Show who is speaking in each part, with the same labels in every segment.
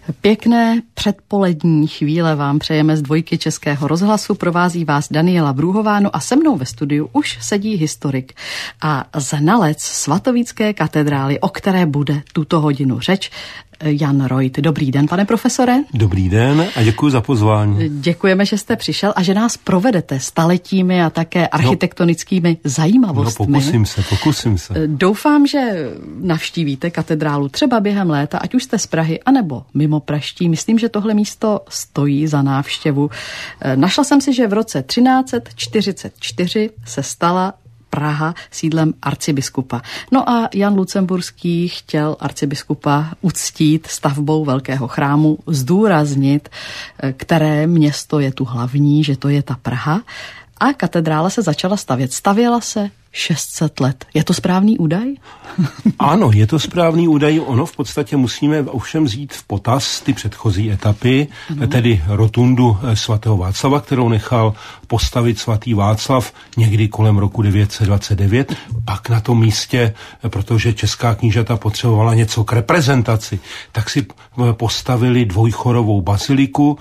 Speaker 1: Pěkné předpolední chvíle vám přejeme z dvojky Českého rozhlasu. Provází vás Daniela Brůhová, no a se mnou ve studiu už sedí historik a znalec svatovícké katedrály, o které bude tuto hodinu řeč, Jan Reuth. Dobrý den, pane profesore.
Speaker 2: Dobrý den a děkuji za pozvání.
Speaker 1: Děkujeme, že jste přišel a že nás provedete staletími a také architektonickými zajímavostmi.
Speaker 2: No, pokusím se.
Speaker 1: Doufám, že navštívíte katedrálu třeba během léta, ať už jste z Prahy, anebo mimo praští. Myslím, že tohle místo stojí za návštěvu. Našla jsem si, že v roce 1344 se stala Praha sídlem arcibiskupa. No a Jan Lucemburský chtěl arcibiskupa uctít stavbou velkého chrámu, zdůraznit, které město je tu hlavní, že to je ta Praha. A katedrála se začala stavět. Stavěla se 600 let. Je to správný údaj?
Speaker 2: Ano, je to správný údaj. Ono v podstatě musíme ovšem vzít v potaz ty předchozí etapy, tedy rotundu svatého Václava, kterou nechal postavit svatý Václav někdy kolem roku 929. Pak na tom místě, protože česká knížata potřebovala něco k reprezentaci, tak si postavili dvojchorovou baziliku.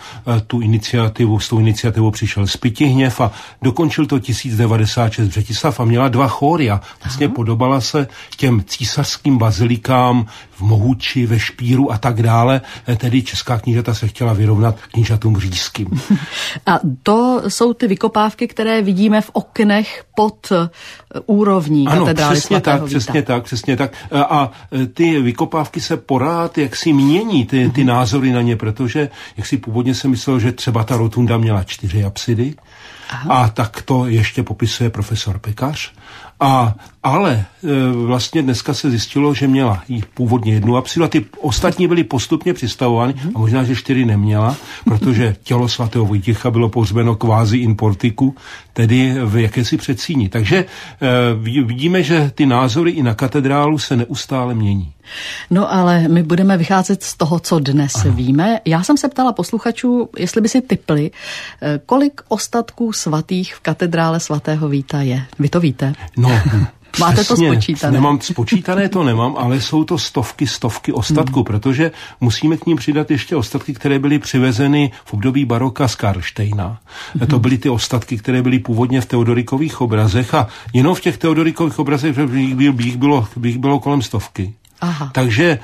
Speaker 2: S tou iniciativou přišel Spytihněv a dokončil to 1096 Břetislav a měla dva chóry. Vlastně podobala se těm císařským bazilikám v Mohuči, ve Špíru a tak dále. Tedy česká knížata se chtěla vyrovnat knížatům říšským.
Speaker 1: A to jsou ty vykopávky, které vidíme v oknech pod úrovní katedrály svatého Víta.
Speaker 2: Přesně tak. A ty vykopávky se porád jaksi mění, ty názory na ně, protože jak si původně se myslelo, že třeba ta rotunda měla 4 apsidy. Aha. A tak to ještě popisuje profesor Pekař. Ale vlastně dneska se zjistilo, že měla jí původně 1 apsidu a ty ostatní byly postupně přistavovány a možná, že 4 neměla, protože tělo svatého Vojtěcha bylo pohřbeno kvázi in portiku, tedy v jakési předsíni. Takže vidíme, že ty názory i na katedrálu se neustále mění.
Speaker 1: No ale my budeme vycházet z toho, co dnes víme. Já jsem se ptala posluchačů, jestli by si tipli, kolik ostatků svatých v katedrále svatého Víta je. Vy to víte?
Speaker 2: No,
Speaker 1: máte to spočítané?
Speaker 2: Nemám spočítané, to nemám, ale jsou to stovky ostatků, protože musíme k ním přidat ještě ostatky, které byly přivezeny v období baroka z Karlštejna. To byly ty ostatky, které byly původně v Teodorikových obrazech a jenom v těch Teodorikových obrazech bych bylo kolem 100.
Speaker 1: Aha.
Speaker 2: Takže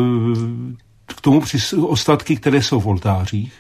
Speaker 2: k tomu ostatky, které jsou v oltářích.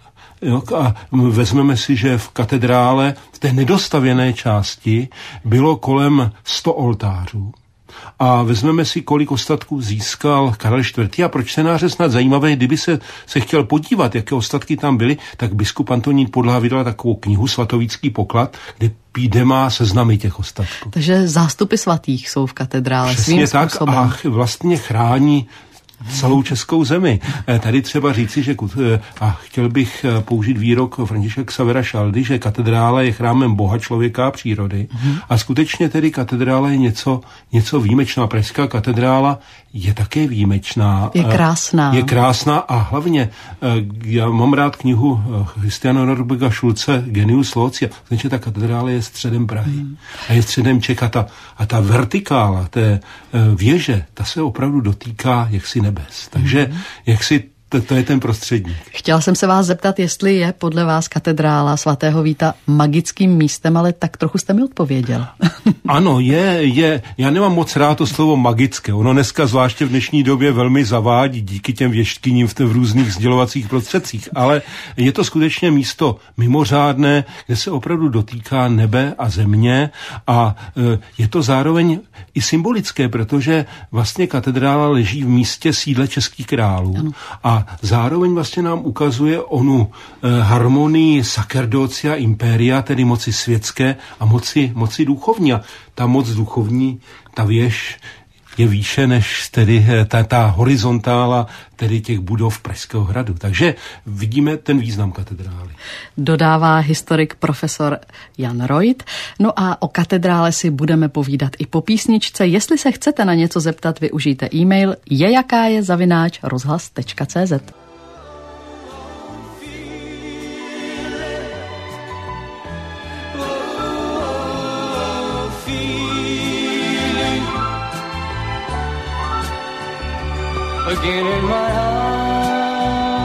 Speaker 2: A vezmeme si, že v katedrále v té nedostavěné části bylo kolem 100 oltářů. A vezmeme si, kolik ostatků získal Karel IV. A pro čtenáře snad zajímavé, kdyby se chtěl podívat, jaké ostatky tam byly, tak biskup Antonín Podlaha vydal takovou knihu Svatovícký poklad, kde má seznamy těch ostatků.
Speaker 1: Takže zástupy svatých jsou v katedrále.
Speaker 2: Přesně tak a vlastně chrání celou českou zemi. Tady třeba říci, že a chtěl bych použít výrok Františka Xavera Šaldy, že katedrála je chrámem Boha, člověka a přírody. A skutečně tedy katedrála je něco výjimečná. Pražská katedrála je také výjimečná.
Speaker 1: Je krásná
Speaker 2: a hlavně já mám rád knihu Christiana Norberga Schulze Genius Loci. Znači ta katedrála je středem Prahy. A je středem Čech a ta vertikála té věže, ta se opravdu dotýká jaksi nebes. Takže jaksi to je ten prostředník.
Speaker 1: Chtěla jsem se vás zeptat, jestli je podle vás katedrála svatého Víta magickým místem, ale tak trochu jste mi odpověděl.
Speaker 2: Ano, je. Já nemám moc rád to slovo magické. Ono dneska zvláště v dnešní době velmi zavádí díky těm věštkyním v různých sdělovacích prostředcích, ale je to skutečně místo mimořádné, kde se opravdu dotýká nebe a země a je to zároveň i symbolické, protože vlastně katedrála leží v místě sídle českých králů. Ano. A zároveň vlastně nám ukazuje onu harmonii sacerdotia imperia, tedy moci světské a moci duchovní. A ta moc duchovní, ta věž je výše než tedy ta horizontála tedy těch budov Pražského hradu. Takže vidíme ten význam katedrály.
Speaker 1: Dodává historik profesor Jan Reuth. No a o katedrále si budeme povídat i po písničce. Jestli se chcete na něco zeptat, využijte e-mail jejakáje@rozhlas.cz.
Speaker 3: Again in my heart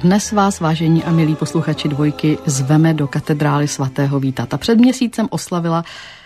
Speaker 1: Dnes vás, vážení a milí posluchači Dvojky, zveme do katedrály svatého Víta. Ta před měsícem oslavila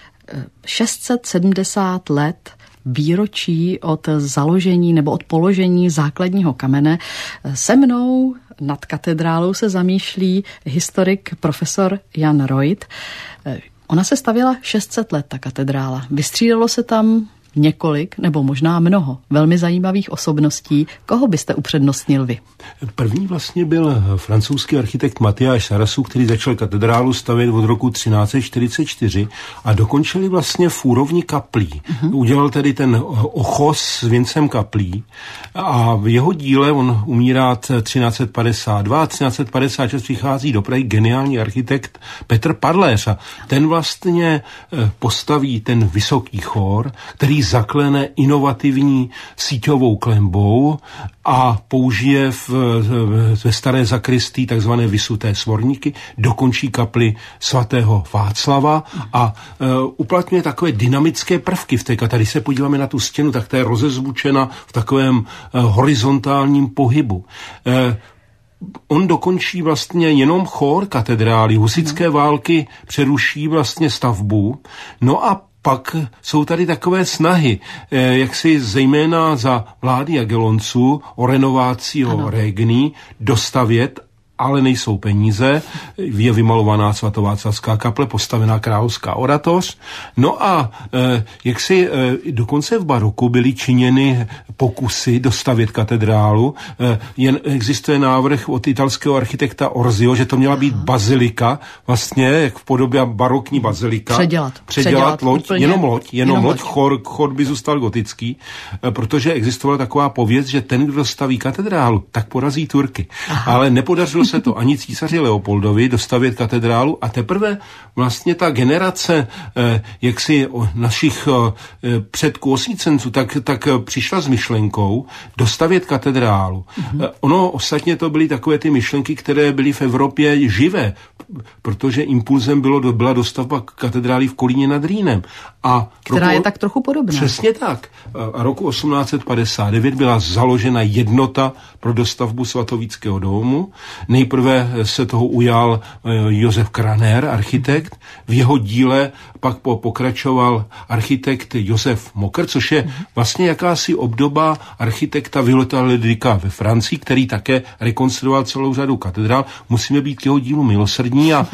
Speaker 1: 670 let výročí od založení nebo od položení základního kamene. Se mnou nad katedrálou se zamýšlí historik profesor Jan Reuth. Ona se stavěla 600 let, ta katedrála. Vystřídalo se tam několik, nebo možná mnoho velmi zajímavých osobností. Koho byste upřednostnil vy?
Speaker 2: První vlastně byl francouzský architekt Matyáš Sarrasu, který začal katedrálu stavět od roku 1344 a dokončili vlastně v úrovni kaplí. Udělal tedy ten ochos s věncem kaplí a v jeho díle, on umírá 1352 a 1356 přichází do Prahy geniální architekt Petr Padléř a ten vlastně postaví ten vysoký chór, který zaklene inovativní síťovou klenbou a použije ve staré zakrystii takzvané vysuté svorníky, dokončí kapli svatého Václava a uplatňuje takové dynamické prvky v té katedrále. Když se podíváme na tu stěnu, tak ta je rozezvučena v takovém horizontálním pohybu. On dokončí vlastně jenom chór katedrály. Husitské války přeruší vlastně stavbu. No a pak jsou tady takové snahy, jak si zejména za vlády Jagellonců o renovácio Regni dostavět, ale nejsou peníze. Je vymalovaná svatováclavská kaple, postavená královská oratoř. No a dokonce v baroku byly činěny pokusy dostavět katedrálu. Jen existuje návrh od italského architekta Orzio, že to měla být bazilika, vlastně jak v podobě barokní bazilika. Předělat loď, úplně, jenom loď. Chór by zůstal gotický, protože existovala taková pověst, že ten, kdo staví katedrálu, tak porazí Turky. Ale nepodařilo se to ani císaři Leopoldovi dostavět katedrálu a teprve vlastně ta generace našich předků osvícenců tak přišla s myšlenkou dostavět katedrálu. Ono ostatně to byly takové ty myšlenky, které byly v Evropě živé, protože impulzem byla dostavba katedrály v Kolíně nad Rýnem.
Speaker 1: Která je tak trochu podobná.
Speaker 2: Přesně tak. A roku 1859 byla založena jednota pro dostavbu svatovíckého domu. Nejprve se toho ujal Josef Kraner, architekt. V jeho díle pak pokračoval architekt Josef Mokr, což je vlastně jakási obdoba architekta Violeta le Duca ve Francii, který také rekonstruoval celou řadu katedrál. Musíme být k jeho dílu milosrdní a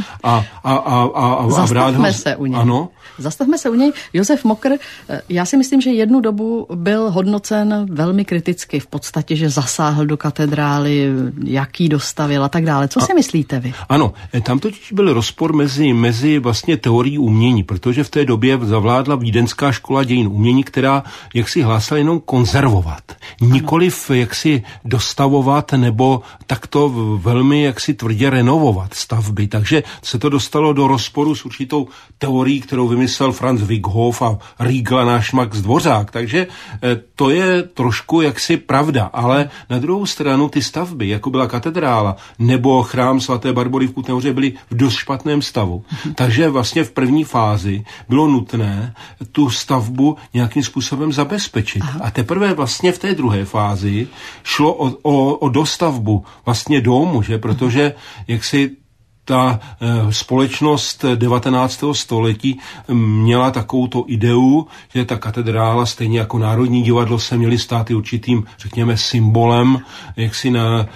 Speaker 1: zastavme se u něj.
Speaker 2: Ano.
Speaker 1: Zastavme se u něj. Josef Mokr, já si myslím, že jednu dobu byl hodnocen velmi kriticky, v podstatě, že zasáhl do katedrály, jaký dostavil a tak dále. Co si myslíte vy?
Speaker 2: Ano, tam totiž byl rozpor mezi vlastně teorií umění, protože v té době zavládla vídeňská škola dějin umění, která jaksi hlásala jenom konzervovat. Nikoliv jaksi dostavovat nebo takto velmi jaksi tvrdě renovovat stavby. Takže se to dostalo do rozporu s určitou teorií, kterou vymyslel Franz Wickhoff a Riegl a náš Max Dvořák. Takže to je trošku jaksi pravda, ale na druhou stranu ty stavby, jako byla katedrála nebo chrám svaté Barbory v Kutné Hoře, byly v dost špatném stavu. Takže vlastně v první fázi bylo nutné tu stavbu nějakým způsobem zabezpečit. A teprve vlastně v té druhé fázi šlo o dostavbu vlastně domu, že? Protože jaksi ta společnost 19. století měla takovouto ideu, že ta katedrála stejně jako Národní divadlo se měly stát i určitým, řekněme, symbolem jaksi na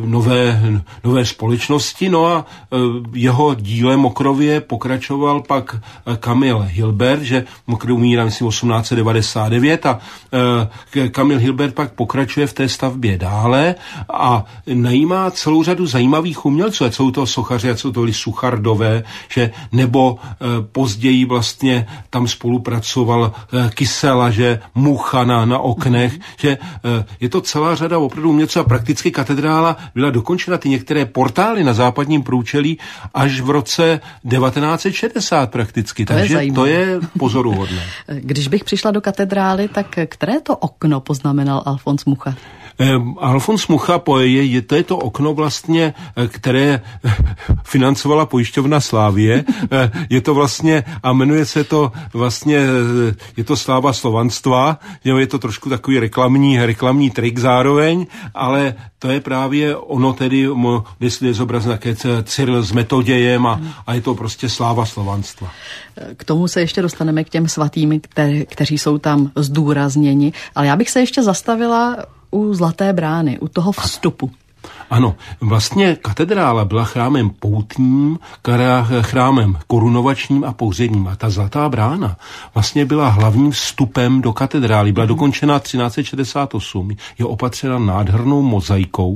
Speaker 2: nové společnosti. No a jeho dílem Mokrově pokračoval pak Kamil Hilbert, že Mokr umírá, myslím, 1899 a Kamil Hilbert pak pokračuje v té stavbě dále a najímá celou řadu zajímavých umělců, ať jsou to sochaři, ať jsou to Suchardové, že nebo později vlastně tam spolupracoval Kysela, že Mucha na oknech, že je to celá řada opravdu umělců a prakticky katedrála byla dokončena, ty některé portály na západním průčelí až v roce 1960 prakticky, takže to je pozoruhodné.
Speaker 1: Když bych přišla do katedrály, tak které to okno poznamenal Alfons Mucha?
Speaker 2: Alfons Mucha, to je to okno vlastně, které financovala pojišťovna Slávie. Je to vlastně, a jmenuje se to vlastně, je to Sláva slovanstva, je to trošku takový reklamní trik zároveň, ale to je právě ono tedy, jestli je zobrazen také Cyril s Metodějem a je to prostě sláva slovanstva.
Speaker 1: K tomu se ještě dostaneme k těm svatým, kteří jsou tam zdůrazněni, ale já bych se ještě zastavila u Zlaté brány, u toho vstupu.
Speaker 2: Ano, vlastně katedrála byla chrámem poutním, chrámem korunovačním a pohřebním. A ta Zlatá brána vlastně byla hlavním vstupem do katedrály. Byla dokončena 1368. Je opatřena nádhernou mozaikou.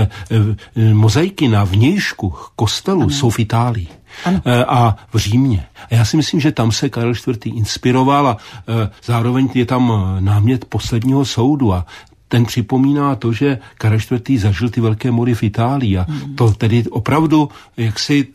Speaker 2: Mozaiky na vnějšku kostelu jsou v Itálii. Ano. A v Římě. A já si myslím, že tam se Karel IV. Inspiroval a zároveň je tam námět posledního soudu a ten připomíná to, že Karel IV. Zažil ty velké mory v Itálii a to tedy opravdu jaksi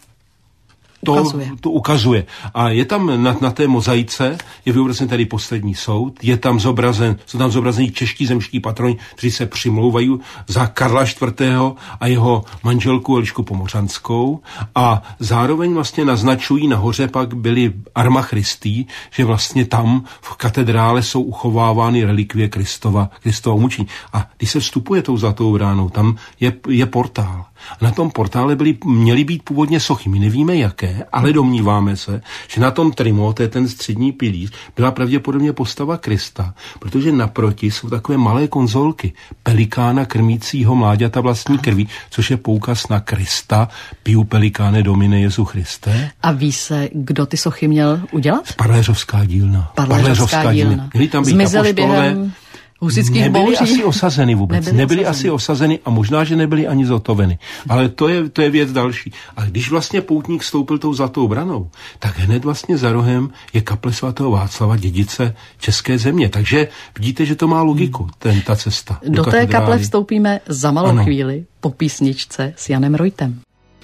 Speaker 2: to ukazuje. A je tam na té mozaice, je vyobrazen tady poslední soud, jsou tam zobrazení čeští zemští patroni, kteří se přimlouvají za Karla IV. A jeho manželku Elišku Pomořanskou a zároveň vlastně naznačují, nahoře pak byly Arma Christi, že vlastně tam v katedrále jsou uchovávány relikvie Kristova umučení. A když se vstupuje tou Zlatou bránou, tam je portál. A na tom portále měly být původně sochy. My nevíme jaké, ale domníváme se, že na tom trimo, to je ten střední pilíř, byla pravděpodobně postava Krista, protože naproti jsou takové malé konzolky pelikána krmícího mláďata vlastní krví, což je poukaz na Krista, Piu Pelikáne Domine Jezu Christe.
Speaker 1: A ví se, kdo ty sochy měl udělat?
Speaker 2: Parléřovská dílna.
Speaker 1: Parléřovská dílna.
Speaker 2: Měli tam být
Speaker 1: zmizeli během husických
Speaker 2: nebyly
Speaker 1: bouří.
Speaker 2: asi osazeny vůbec. Nebyly asi osazeny a možná, že nebyly ani zotoveny. Ale to je věc další. A když vlastně poutník vstoupil tou Zlatou branou, tak hned vlastně za rohem je kaple svatého Václava, dědice české země. Takže vidíte, že to má logiku, ta cesta.
Speaker 1: Do té kaple vstoupíme za malou chvíli po písničce s Janem Reutem.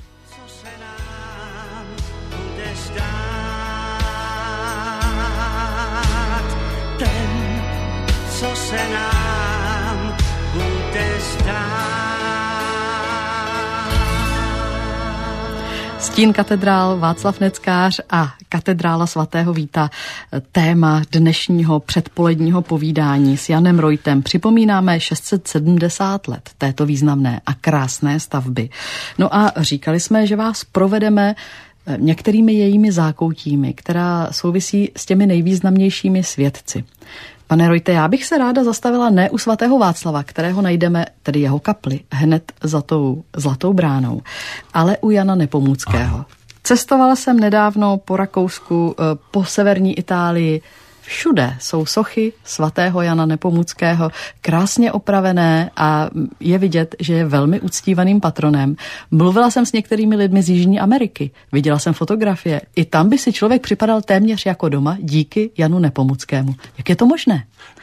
Speaker 1: Stín katedrál Václav Neckář a katedrála svatého Víta, téma dnešního předpoledního povídání s Janem Reutem. Připomínáme 670 let této významné a krásné stavby. No a říkali jsme, že vás provedeme některými jejími zákoutími, která souvisí s těmi nejvýznamnějšími svědci. Pane Reute, já bych se ráda zastavila ne u svatého Václava, kterého najdeme, tedy jeho kapli, hned za tou Zlatou bránou, ale u Jana Nepomuckého. Aha. Cestovala jsem nedávno po Rakousku, po severní Itálii. Všude jsou sochy svatého Jana Nepomuckého, krásně opravené a je vidět, že je velmi uctívaným patronem. Mluvila jsem s některými lidmi z Jižní Ameriky, viděla jsem fotografie. I tam by si člověk připadal téměř jako doma díky Janu Nepomuckému. Jak je to možné?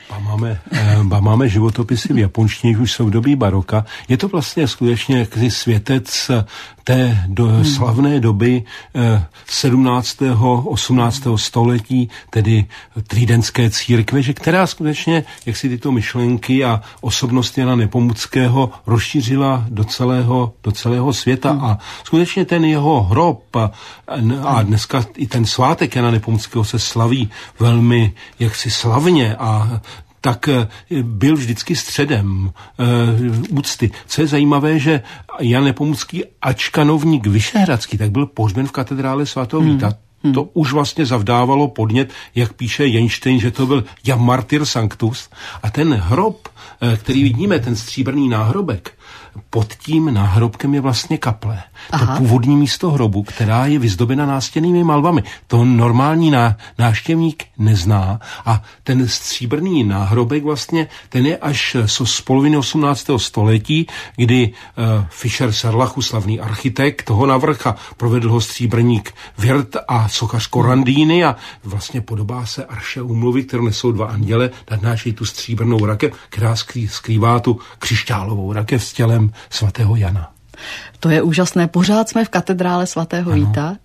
Speaker 1: Máme životopisy v japonštině, už jsou v době baroka. Je to vlastně skutečně jaký světec té slavné doby 17. 18. století, tedy tridentské církve, že která skutečně, jak si tyto myšlenky a osobnost Jana Nepomuckého rozšířila do celého světa. A skutečně ten jeho hrob a dneska i ten svátek Jana Nepomuckého se slaví velmi jaksi slavně a tak byl vždycky středem úcty. Co je zajímavé, že Jan Nepomucký, ač kanovník vyšehradský, tak byl pohřben v katedrále svatého Víta. To už vlastně zavdávalo podnět, jak píše Jenštejn, že to byl Jam Martyr Sanctus. A ten hrob, který vidíme, ten stříbrný náhrobek, pod tím náhrobkem je vlastně kaple. Aha. To původní místo hrobu, která je vyzdobena nástěnnými malbami. To normální návštěvník nezná. A ten stříbrný náhrobek vlastně, ten je až z poloviny 18. století, kdy Fischer Sarlachu, slavný architekt, toho navrch a provedl ho stříbrník Wirth a sochař Korandýny a vlastně podobá se arše úmluvy, kterou nesou dva anděle, nadnášejí tu stříbrnou rakev, která skrývá tu křišťálovou rakev s tělem svatého Jana. To je úžasné. Pořád jsme v katedrále svatého Víta a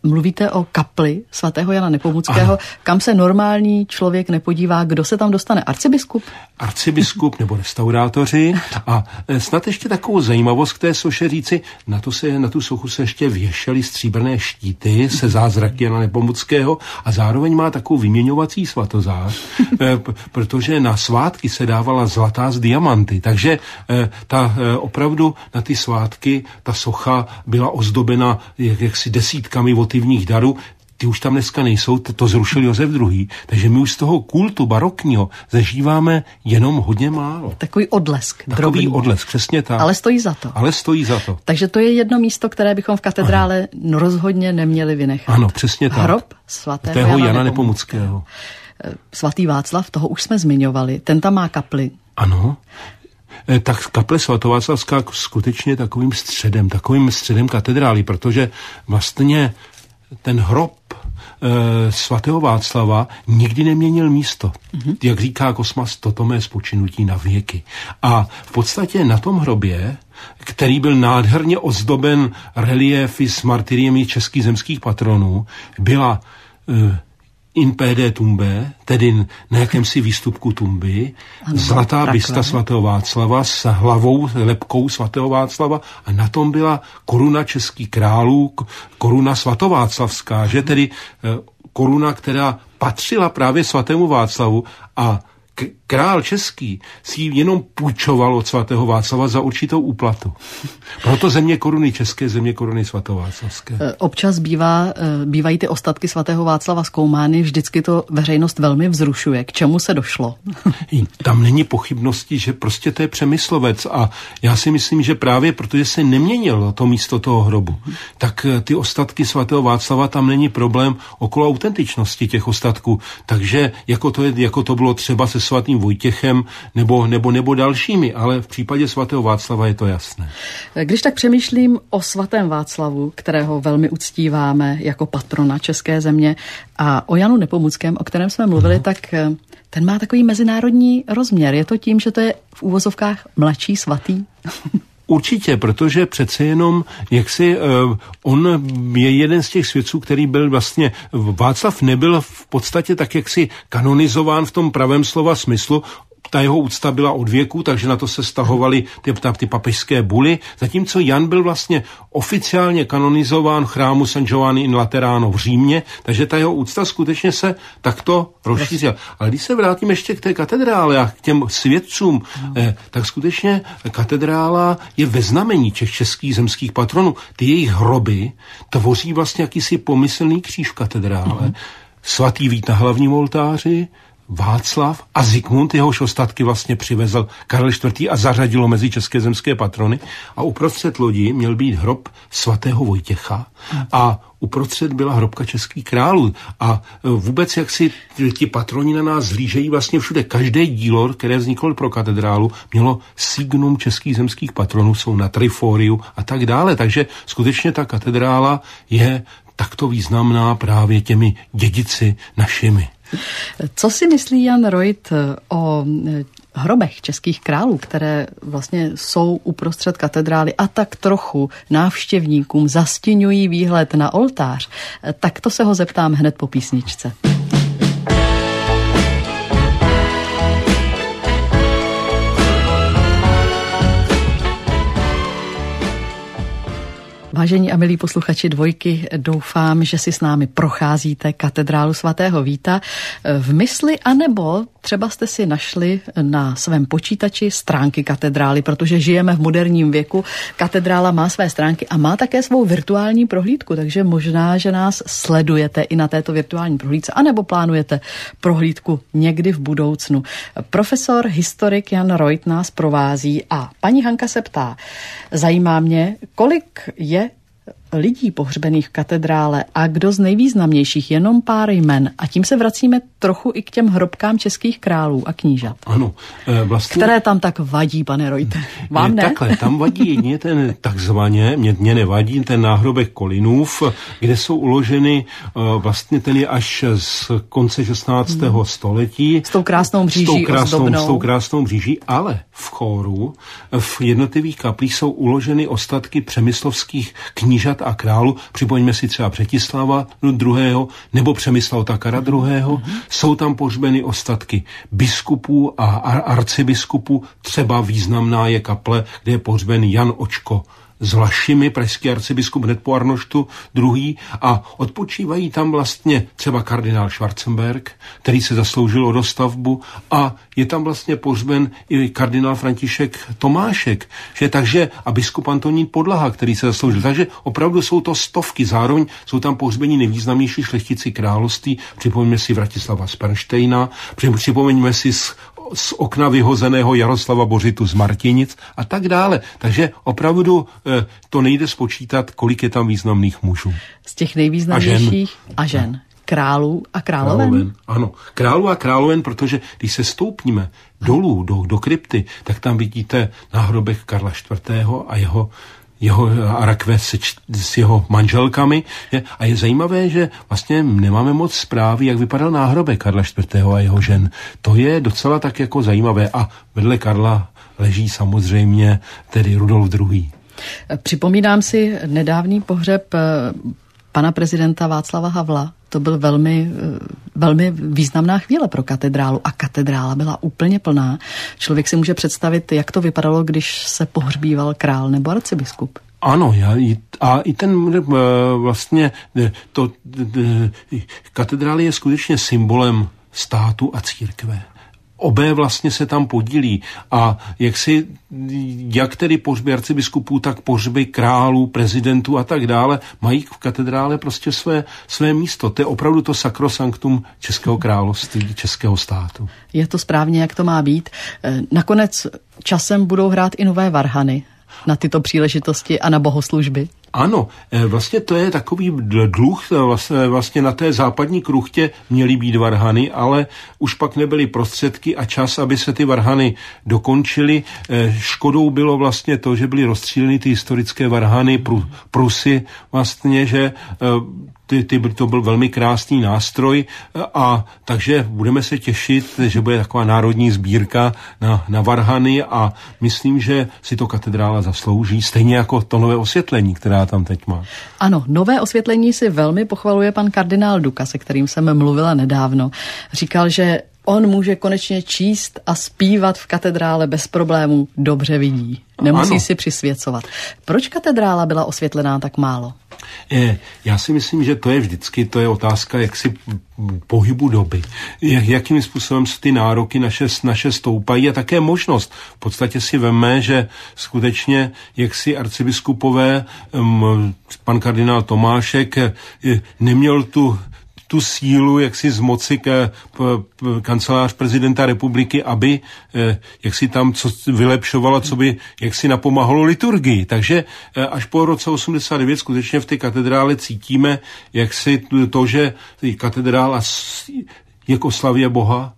Speaker 1: mluvíte o kapli svatého Jana Nepomuckého, kam se normální člověk nepodívá. Kdo se tam dostane? Arcibiskup?
Speaker 2: Arcibiskup nebo restaurátoři. A snad ještě takovou zajímavost k té soše říci, na tu sochu se ještě věšely stříbrné štíty se zázraky Jana Nepomuckého a zároveň má takovou vyměňovací svatozář, protože na svátky se dávala zlatá z diamanty, takže opravdu na ty svátky ta socha byla ozdobena jaksi desítkami votivních darů. Ty už tam dneska nejsou, to zrušil Josef II. Takže my už z toho kultu barokního zažíváme jenom hodně málo.
Speaker 1: Takový odlesk.
Speaker 2: Takový odlesk, přesně tak.
Speaker 1: Ale stojí za to.
Speaker 2: Ale stojí za to.
Speaker 1: Takže to je jedno místo, které bychom v katedrále rozhodně neměli vynechat.
Speaker 2: Ano, přesně tak.
Speaker 1: Hrob svatého
Speaker 2: Jana Nepomuckého.
Speaker 1: Svatý Václav, toho už jsme zmiňovali, ten tam má kapli.
Speaker 2: Ano. Tak kaple svatováclavská skutečně takovým středem katedrály, protože vlastně ten hrob svatého Václava nikdy neměnil místo. Jak říká Kosmas, toto mé spočinutí na věky. A v podstatě na tom hrobě, který byl nádherně ozdoben reliéfy s martyriemi českých zemských patronů, byla in pede tumbe, tedy na jakémsi výstupku tumby, zlatá bysta svatého Václava s hlavou, lebkou svatého Václava a na tom byla koruna českých králů, koruna svatováclavská, že tedy koruna, která patřila právě svatému Václavu a král český si ji jenom půjčoval od svatého Václava za určitou úplatu. Proto země koruny české, země koruny svatováclavské.
Speaker 1: Občas bývají ty ostatky svatého Václava zkoumány, vždycky to veřejnost velmi vzrušuje. K čemu se došlo?
Speaker 2: Tam není pochybnosti, že prostě to je Přemyslovec a já si myslím, že právě protože se neměnilo to místo toho hrobu, tak ty ostatky svatého Václava, tam není problém okolo autentičnosti těch ostatků. Takže jako to bylo třeba se svatým Vojtěchem nebo dalšími, ale v případě svatého Václava je to jasné.
Speaker 1: Když tak přemýšlím o svatém Václavu, kterého velmi uctíváme jako patrona české země, a o Janu Nepomuckém, o kterém jsme mluvili, tak ten má takový mezinárodní rozměr. Je to tím, že to je v úvozovkách mladší svatý?
Speaker 2: Určitě, protože přece jenom, on je jeden z těch svědců, který byl vlastně, Václav nebyl v podstatě tak jaksi kanonizován v tom pravém slova smyslu, ta jeho úcta byla od věku, takže na to se stahovaly ty papežské buly, zatímco Jan byl vlastně oficiálně kanonizován v chrámu San Giovanni in Laterano v Římě, takže ta jeho úcta skutečně se takto rozšířila. Ale když se vrátím ještě k té katedrále a k těm svědcům, tak skutečně katedrála je ve znamení těch českých zemských patronů. Ty jejich hroby tvoří vlastně jakýsi pomyslný kříž v katedrále. Svatý Vít na hlavním oltáři, Václav a Zikmund, jehož ostatky vlastně přivezl Karel IV. A zařadilo mezi české zemské patrony. A uprostřed lodi měl být hrob svatého Vojtěcha a uprostřed byla hrobka českých králů. A vůbec jak si ti patroni na nás zhlížejí vlastně všude. Každé dílo, které vzniklo pro katedrálu, mělo signum českých zemských patronů, jsou na trifóriu a tak dále. Takže skutečně ta katedrála je takto významná právě těmi dědici našimi.
Speaker 1: Co si myslí Jan Reuth o hrobech českých králů, které vlastně jsou uprostřed katedrály a tak trochu návštěvníkům zastěňují výhled na oltář? Tak to se ho zeptám hned po písničce. Vážení a milí posluchači Dvojky, doufám, že si s námi procházíte katedrálu svatého Víta v mysli, anebo třeba jste si našli na svém počítači stránky katedrály, protože žijeme v moderním věku. Katedrála má své stránky a má také svou virtuální prohlídku, takže možná, že nás sledujete i na této virtuální prohlídce, anebo plánujete prohlídku někdy v budoucnu. Profesor, historik Jan Reuth nás provází a paní Hanka se ptá, zajímá mě, kolik je lidí pohřbených v katedrále a kdo z nejvýznamnějších, jenom pár jmen. A tím se vracíme trochu i k těm hrobkám českých králů a knížat.
Speaker 2: Ano, vlastně...
Speaker 1: Které tam tak vadí, pane Reuthe? Vám ne?
Speaker 2: Takhle, tam vadí jedině ten takzvaně, mě nevadí, ten náhrobek Kolinův, kde jsou uloženy, vlastně ten je až z konce 16. století.
Speaker 1: S tou krásnou mříží ozdobnou.
Speaker 2: S tou krásnou mříží, ale v chóru, v jednotlivých kaplích jsou uloženy ostatky přemyslovských knížat Vojvodát a králů. Připomeňme si třeba Břetislava II. Nebo Přemysla Otakara II. Jsou tam pohřbeny ostatky biskupů a arcibiskupů. Třeba významná je kaple, kde je pohřben Jan Očko z Vlašimi, pražský arcibiskup hned po Arnoštu II. A odpočívají tam vlastně třeba kardinál Schwarzenberg, který se zasloužil o dostavbu, a je tam vlastně pohřben i kardinál František Tomášek, takže a biskup Antonín Podlaha, který se zasloužil. Takže opravdu jsou to stovky, zároveň jsou tam pohřbení nejvýznamnější šlechtici království. Připomeňme si Vratislava z Pernštejna, připomeňme si z okna vyhozeného Jaroslava Bořitu z Martinic a tak dále. Takže opravdu to nejde spočítat, kolik je tam významných mužů.
Speaker 1: Z těch nejvýznamnějších a žen. Králů a královen.
Speaker 2: Ano, králů a královen, protože když se stoupníme dolů do krypty, tak tam vidíte náhrobek Karla IV. A jeho rakve s jeho manželkami. A je zajímavé, že vlastně nemáme moc zprávy, jak vypadal náhrobek Karla IV. A jeho žen. To je docela tak jako zajímavé. A vedle Karla leží samozřejmě tedy Rudolf II.
Speaker 1: Připomínám si nedávný pohřeb pana prezidenta Václava Havla. To byl velmi významná chvíle pro katedrálu a katedrála byla úplně plná. Člověk si může představit, jak to vypadalo, když se pohřbíval král nebo arcibiskup.
Speaker 2: Ano, a i ten vlastně katedrála je skutečně symbolem státu a církve. Obé vlastně se tam podílí a jak tedy pohřby arcibiskupů, tak pohřby králů, prezidentů a tak dále mají v katedrále prostě své místo. To je opravdu to sakrosanktum Českého království, Českého státu.
Speaker 1: Je to správně, jak to má být. Nakonec časem budou hrát i nové varhany na tyto příležitosti a na bohoslužby.
Speaker 2: Ano, vlastně to je takový dluh, vlastně na té západní kruchtě měly být varhany, ale už pak nebyly prostředky a čas, aby se ty varhany dokončily. Škodou bylo vlastně to, že byly rozstříleny ty historické varhany, Prusy vlastně, že to byl velmi krásný nástroj a takže budeme se těšit, že bude taková národní sbírka na varhany a myslím, že si to katedrála zaslouží, stejně jako to nové osvětlení, která tam teď má.
Speaker 1: Ano, nové osvětlení si velmi pochvaluje pan kardinál Duka, se kterým jsem mluvila nedávno. Říkal, že on může konečně číst a zpívat v katedrále bez problémů, dobře vidí. Nemusí si přisvěcovat. Proč katedrála byla osvětlená tak málo?
Speaker 2: Já si myslím, že to je otázka jaksi pohybu doby. Jakým způsobem se ty nároky naše stoupají a také možnost. V podstatě si veme, že skutečně jaksi arcibiskupové, pan kardinál Tomášek neměl tu sílu, jak si z moci kancelář prezidenta republiky, aby jak si tam co vylepšovala, co by jak si napomáhalo liturgii. Takže až po roce 89 skutečně v té katedrále cítíme, jak si to, že katedrála je k oslavě Boha,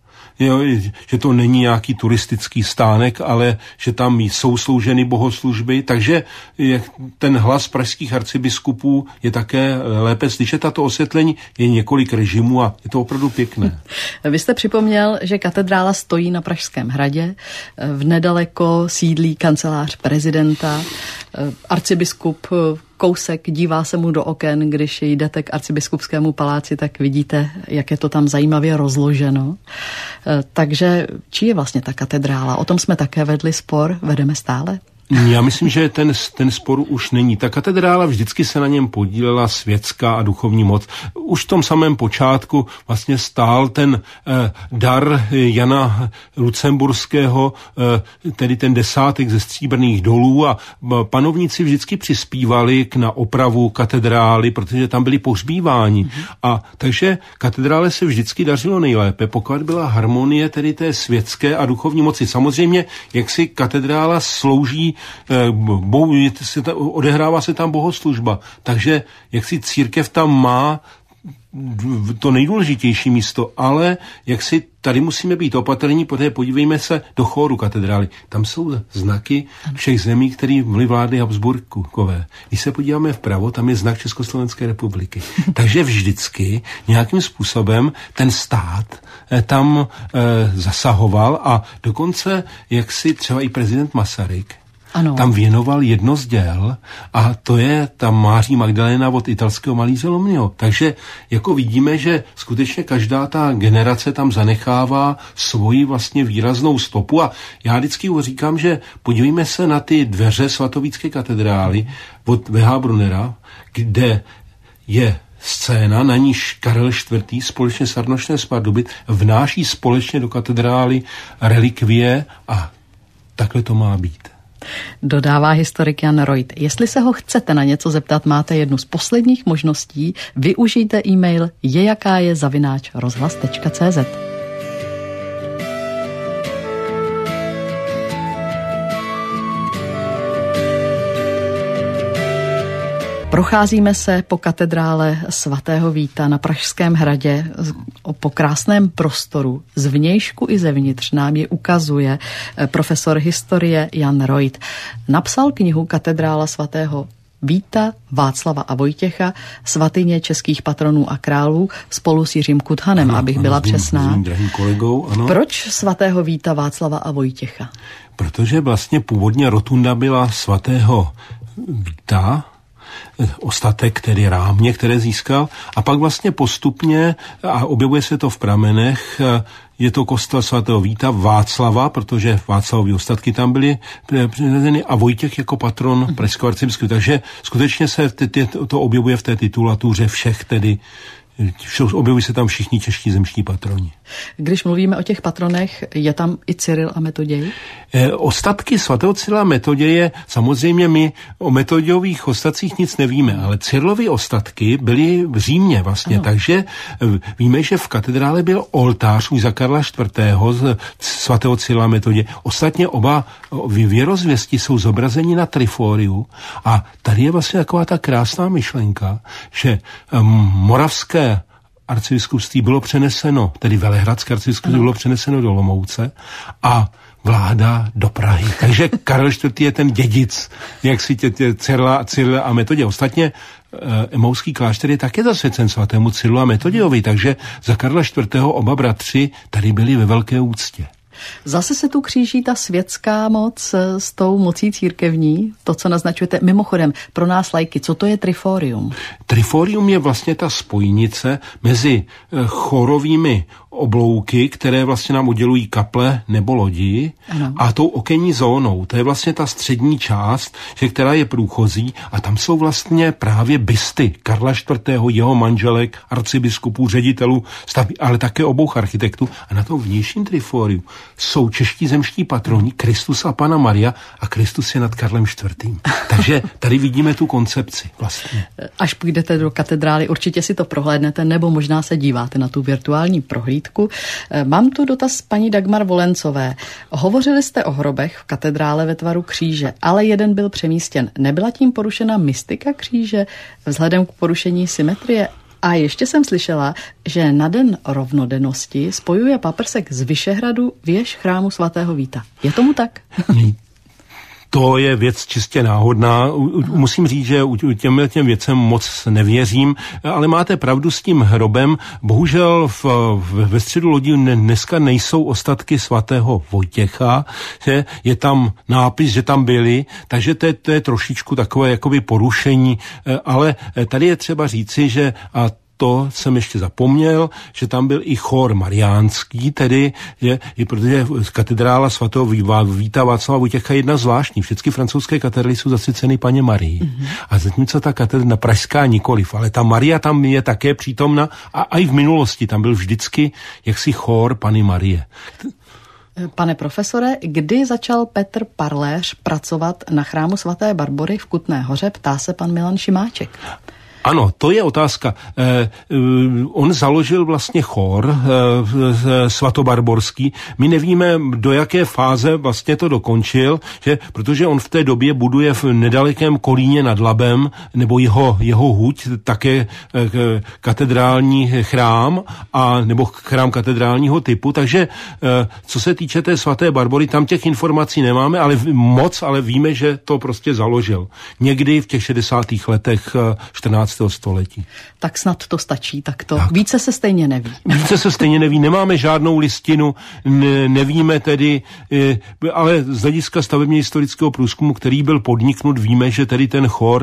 Speaker 2: že to není nějaký turistický stánek, ale že tam jsou slouženy bohoslužby, takže ten hlas pražských arcibiskupů je také lépe slyšet a to osvětlení je několik režimů a je to opravdu pěkné.
Speaker 1: Vy jste připomněl, že katedrála stojí na Pražském hradě, v nedaleko sídlí kancelář prezidenta, arcibiskup kousek, dívá se mu do oken, když jdete k arcibiskupskému paláci, tak vidíte, jak je to tam zajímavě rozloženo. Takže čí je vlastně ta katedrála? O tom jsme také vedli spor, vedeme stále?
Speaker 2: Já myslím, že ten spor už není. Ta katedrála vždycky se na něm podílela světská a duchovní moc. Už v tom samém počátku vlastně stál ten dar Jana Lucemburského, tedy ten desátek ze stříbrných dolů a panovníci vždycky přispívali na opravu katedrály, protože tam byli pohřbíváni. A takže katedrále se vždycky dařilo nejlépe, pokud byla harmonie tedy té světské a duchovní moci. Samozřejmě, jak si katedrála slouží odehrává se tam bohoslužba. Takže jak si církev tam má to nejdůležitější místo, ale jak si tady musíme být opatrní, protože podívejme se do chóru katedrály. Tam jsou znaky všech zemí, které vládly Habsburkové. Když se podíváme vpravo, tam je znak Československé republiky. Takže vždycky nějakým způsobem ten stát tam zasahoval a dokonce jak si třeba i prezident Masaryk
Speaker 1: Ano.
Speaker 2: tam věnoval jedno z děl a to je ta Máří Magdalena od italského malíře Lomního. Takže jako vidíme, že skutečně každá ta generace tam zanechává svoji vlastně výraznou stopu a já vždycky říkám, že podívejme se na ty dveře svatovícké katedrály od V.H. Brunera, kde je scéna, na níž Karel IV. Společně s Arnoštem z Pardubit vnáší společně do katedrály relikvie a takhle to má být.
Speaker 1: Dodává historik Jan Reuth. Jestli se ho chcete na něco zeptat, máte jednu z posledních možností. Využijte e-mail jejakáje@rozhlas.cz. Procházíme se po katedrále svatého Víta na Pražském hradě po krásném prostoru. Zvnějšku i zevnitř nám je ukazuje profesor historie Jan Reuth. Napsal knihu Katedrála svatého Víta, Václava a Vojtěcha, svatyně českých patronů a králů spolu s Jiřím Kuthanem, abych byla přesná.
Speaker 2: Drahým kolegou, ano.
Speaker 1: Proč svatého Víta, Václava a Vojtěcha?
Speaker 2: Protože vlastně původně rotunda byla svatého Víta, ostatek, tedy rámě, které získal, a pak vlastně postupně, a objevuje se to v pramenech, je to kostel svatého Víta, Václava, protože Václavovy ostatky tam byly přineseny, a Vojtěch jako patron pražského arcibiskupství. Takže skutečně se to objevuje v té titulatuře všech, tedy objevují se tam všichni čeští zemští patroni.
Speaker 1: Když mluvíme o těch patronech, je tam i Cyril a Metoděj?
Speaker 2: Ostatky svatého Cyrila a Metoděje, samozřejmě my o Metodějových ostatcích nic nevíme, ale Cyrilovy ostatky byly v Římě vlastně, ano. Takže víme, že v katedrále byl oltář už za Karla IV. Svatého Cyrila a Metoděje. Ostatně oba věrozvěsti jsou zobrazeni na trifóriu a tady je vlastně taková ta krásná myšlenka, že moravské arcibiskupství bylo přeneseno, tedy Velehradské arcibiskupství bylo přeneseno do Olomouce a vláda do Prahy. Takže Karel IV. Je ten dědic, jak si Cyrila a Metoděje. Ostatně Emouský klášter je také zasvěcen svatému Cyrilu a Metodějovi, takže za Karla IV. Oba bratři tady byli ve velké úctě.
Speaker 1: Zase se tu kříží ta světská moc s tou mocí církevní, to, co naznačujete. Mimochodem, pro nás lajky, co to je trifórium?
Speaker 2: Trifórium je vlastně ta spojnice mezi chorovými oblouky, které vlastně nám udělují kaple nebo lodi, ano. A tou okenní zónou. To je vlastně ta střední část, která je průchozí a tam jsou vlastně právě bysty Karla IV., jeho manželek, arcibiskupů, ředitelů stavby, ale také obou architektů. A na tom vnějším trifóriu jsou čeští zemští patroni Kristus a Panna Maria a Kristus je nad Karlem IV. Takže tady vidíme tu koncepci vlastně.
Speaker 1: Až půjdete do katedrály, určitě si to prohlédnete, nebo možná se díváte na tu virtuální prohlídku. Mám tu dotaz paní Dagmar Volencové. Hovořili jste o hrobech v katedrále ve tvaru kříže, ale jeden byl přemístěn. Nebyla tím porušena mystika kříže vzhledem k porušení symetrie? A ještě jsem slyšela, že na den rovnodennosti spojuje paprsek z Vyšehradu věž chrámu svatého Víta. Je tomu tak?
Speaker 2: To je věc čistě náhodná. Musím říct, že těm věcem moc nevěřím, ale máte pravdu s tím hrobem. Bohužel ve středu lodi dneska nejsou ostatky svatého Vojtěcha, že je tam nápis, že tam byli, takže to je trošičku takové jakoby porušení, ale tady je třeba říci, že to jsem ještě zapomněl, že tam byl i chór mariánský, tedy protože katedrála svatého Víta Václava Vojtěcha je jedna zvláštní. Všechny francouzské katedrály jsou zasvěceny Panně Marii. Mm-hmm. A zatímco ta katedra pražská nikoliv, ale ta Maria tam je také přítomna a i v minulosti tam byl vždycky jaksi chór Panny Marie.
Speaker 1: Pane profesore, kdy začal Petr Parléř pracovat na chrámu svaté Barbory v Kutné Hoře, ptá se pan Milan Šimáček.
Speaker 2: Ano, to je otázka. On založil vlastně chór svatobarborský. My nevíme, do jaké fáze vlastně to dokončil, protože on v té době buduje v nedalekém Kolíně nad Labem, nebo jeho huť, také katedrální chrám, nebo chrám katedrálního typu. Takže co se týče té svaté Barbory, tam těch informací nemáme, ale víme, že to prostě založil. Někdy v těch 60. letech 14. století.
Speaker 1: Tak snad to stačí, tak. Více se stejně neví.
Speaker 2: Více se stejně neví, nemáme žádnou listinu, nevíme tedy, ale z hlediska stavebně historického průzkumu, který byl podniknut, víme, že tedy ten chór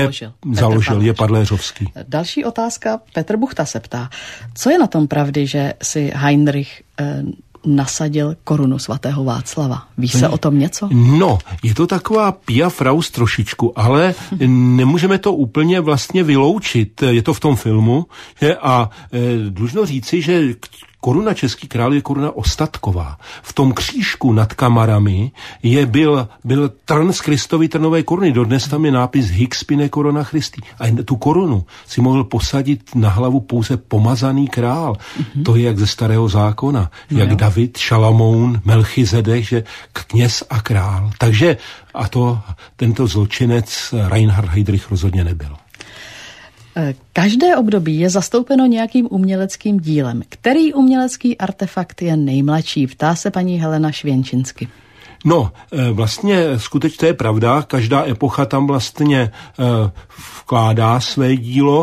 Speaker 2: je Padléřovský.
Speaker 1: Další otázka, Petr Buchta se ptá, co je na tom pravdy, že si Heinrich nasadil korunu svatého Václava. Ví se o tom něco?
Speaker 2: No, je to taková Pia Fraus trošičku, ale nemůžeme to úplně vlastně vyloučit. Je to v tom filmu, že? A dlužno říci, že koruna český král je koruna ostatková. V tom křížku nad kamarami byl trn z Kristovy trnové koruny. Dodnes tam je nápis Hic spine corona Christi. A tu korunu si mohl posadit na hlavu pouze pomazaný král. To je jak ze starého zákona. Jak David, Šalamoun, Melchizedek, že kněz a král. Takže tento zločinec Reinhard Heydrich rozhodně nebyl.
Speaker 1: Každé období je zastoupeno nějakým uměleckým dílem. Který umělecký artefakt je nejmladší? Ptá se paní Helena Švěnčinsky.
Speaker 2: No, vlastně skutečně to je pravda, každá epocha tam vlastně vkládá své dílo.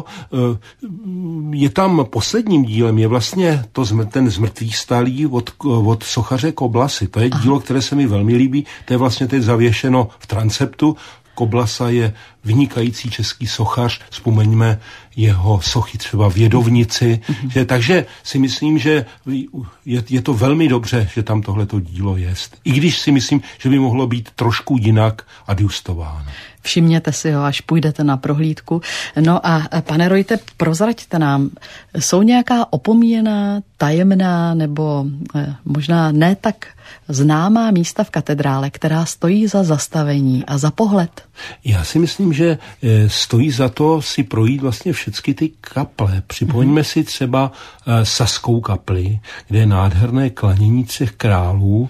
Speaker 2: Je tam posledním dílem, je vlastně ten zmrtvých stalý od sochaře Koblasy. To je dílo, které se mi velmi líbí, to je vlastně teď zavěšeno v transeptu. Koblasa je vynikající český sochař, vzpomeňme jeho sochy třeba v Jedovnici, takže si myslím, že je to velmi dobře, že tam tohleto dílo jest. I když si myslím, že by mohlo být trošku jinak adjustováno.
Speaker 1: Všimněte si ho, až půjdete na prohlídku. No a pane Rojte, prozraďte nám, jsou nějaká opomíjená, tajemná nebo možná ne tak známá místa v katedrále, která stojí za zastavení a za pohled?
Speaker 2: Já si myslím, že stojí za to si projít vlastně všechny ty kaple. Připomeňme si třeba Saskou kapli, kde je nádherné klanění 3 králů.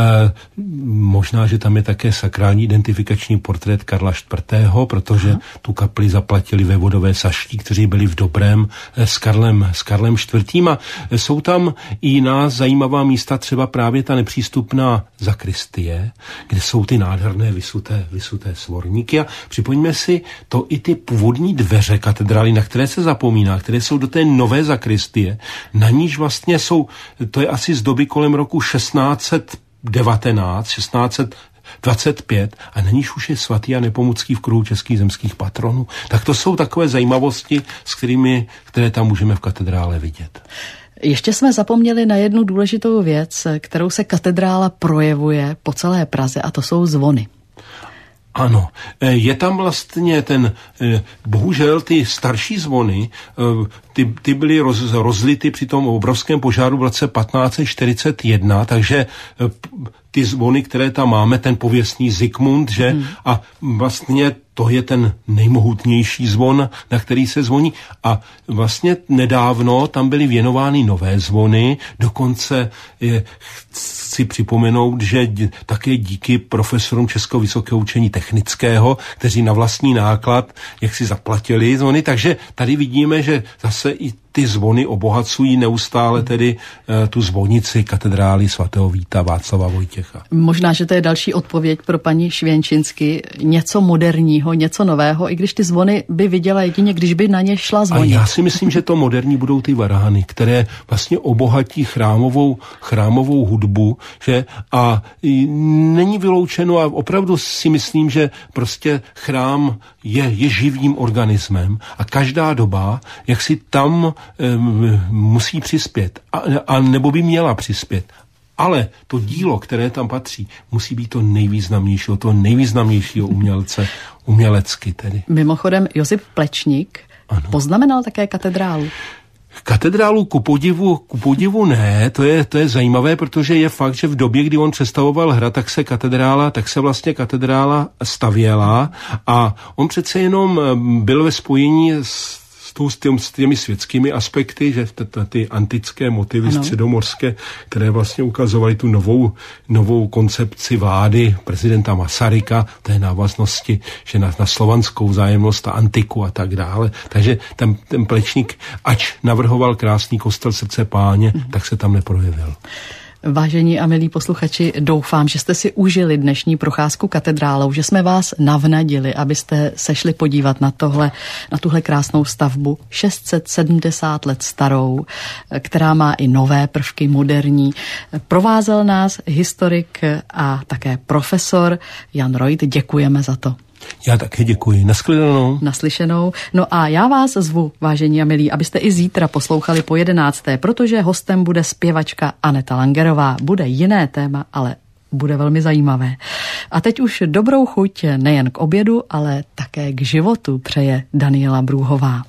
Speaker 2: Možná, že tam je také sakrální identifikační portrét Karla IV., protože tu kapli zaplatili vévodové saští, kteří byli v dobrém s Karlem IV. A jsou tam i jiná zajímavá místa, třeba právě ta nepřístupná zakristie, kde jsou ty nádherné vysuté svorníky. A připomeňme si to i ty původní dveře katedrály, na které se zapomíná, které jsou do té nové zakristie, na níž vlastně jsou, to je asi z doby kolem roku 1625 a na níž už je svatý Jan Nepomucký v kruhu českých zemských patronů. Tak to jsou takové zajímavosti, které tam můžeme v katedrále vidět.
Speaker 1: Ještě jsme zapomněli na jednu důležitou věc, kterou se katedrála projevuje po celé Praze, a to jsou zvony.
Speaker 2: Ano, je tam vlastně bohužel ty starší zvony, ty byly rozlity při tom obrovském požáru v roce 1541, takže ty zvony, které tam máme, ten pověstný Zikmund, že? A vlastně to je ten nejmohutnější zvon, na který se zvoní. A vlastně nedávno tam byly věnovány nové zvony, dokonce chci připomenout, že také díky profesorům Českého vysokého učení technického, kteří na vlastní náklad jak si zaplatili zvony, takže tady vidíme, že zase i ty zvony obohacují neustále tedy tu zvonici katedrály svatého Víta Václava Vojtěcha.
Speaker 1: Možná, že to je další odpověď pro paní Švěnčinsky. Něco moderního, něco nového, i když ty zvony by viděla jedině, když by na ně šla zvonit.
Speaker 2: A já si myslím, že to moderní budou ty varhany, které vlastně obohatí chrámovou hudbu, že? A není vyloučeno a opravdu si myslím, že prostě chrám je živým organismem a každá doba, jak si tam musí přispět, a nebo by měla přispět. Ale to dílo, které tam patří, musí být to nejvýznamnějšího umělce, umělecky tedy.
Speaker 1: Mimochodem, Josip Plečník poznamenal také katedrálu.
Speaker 2: Katedrálu ku podivu ne, to je zajímavé, protože je fakt, že v době, kdy on přestavoval hrad, tak se vlastně katedrála stavěla a on přece jenom byl ve spojení s těmi světskými aspekty, že ty antické motivy středomorské, které vlastně ukazovaly tu novou koncepci vlády prezidenta Masaryka, té návaznosti, že na slovanskou vzájemnost a antiku a tak dále. Takže ten Plečník, ač navrhoval krásný kostel Srdce Páně, tak se tam neprojevil.
Speaker 1: Vážení a milí posluchači, doufám, že jste si užili dnešní procházku katedrálou, že jsme vás navnadili, abyste se šli podívat na tuhle krásnou stavbu 670 let starou, která má i nové prvky, moderní. Provázel nás historik a také profesor Jan Rojt. Děkujeme za to.
Speaker 2: Já také děkuji. Naschledanou.
Speaker 1: Naslyšenou. No a já vás zvu, vážení a milí, abyste i zítra poslouchali po 11., protože hostem bude zpěvačka Aneta Langerová. Bude jiné téma, ale bude velmi zajímavé. A teď už dobrou chuť nejen k obědu, ale také k životu přeje Daniela Brůhová.